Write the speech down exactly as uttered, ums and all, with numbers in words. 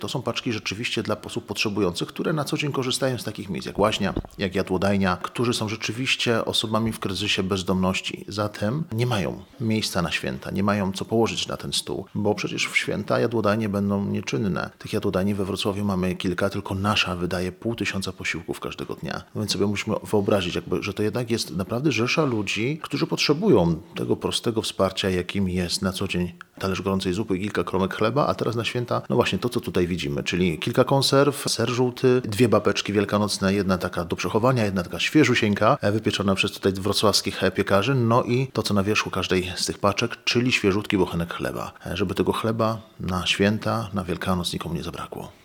To są paczki rzeczywiście dla osób potrzebujących, które na co dzień korzystają z takich miejsc jak łaźnia, jak jadłodajnia, którzy są rzeczywiście osobami w kryzysie bezdomności. Zatem nie mają miejsca na święta, nie mają co położyć na ten stół, bo przecież w święta jadłodajnie będą nieczynne. Tych jadłodajni we Wrocławiu mamy kilka, tylko nasza wydaje pół tysiąca posiłków każdego dnia. Więc sobie musimy wyobrazić, jakby, że to jednak jest naprawdę rzesza ludzi, którzy potrzebują tego prostego wsparcia, jakim jest na co dzień talerz gorącej zupy i kilka kromek chleba, a teraz na święta, no właśnie to, co tutaj widzimy, czyli kilka konserw, ser żółty, dwie babeczki wielkanocne, jedna taka do przechowania, jedna taka świeżusieńka, wypieczona przez tutaj wrocławskich piekarzy, no i to, co na wierzchu każdej z tych paczek, czyli świeżutki bochenek chleba, żeby tego chleba na święta, na Wielkanoc nikomu nie zabrakło.